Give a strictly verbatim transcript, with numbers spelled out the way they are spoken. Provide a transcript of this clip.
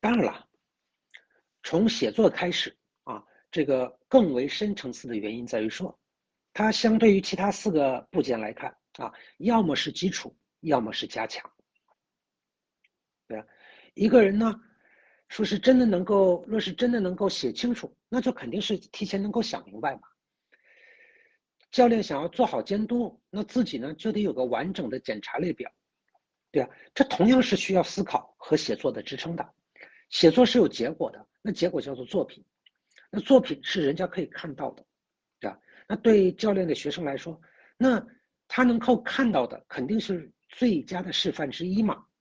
当然了，从写作开始啊，这个更为深层次的原因在于说，它相对于其他四个部件来看啊，要么是基础，要么是加强。对啊，一个人呢，说是真的能够，若是真的能够写清楚，那就肯定是提前能够想明白嘛。教练想要做好监督，那自己呢就得有个完整的检查列表，对啊，这同样是需要思考和写作的支撑的。写作是有结果的，那结果叫做作品，那作品是人家可以看到的，对吧？那对教练的学生来说，那他能够看到的肯定是最佳的示范之一嘛。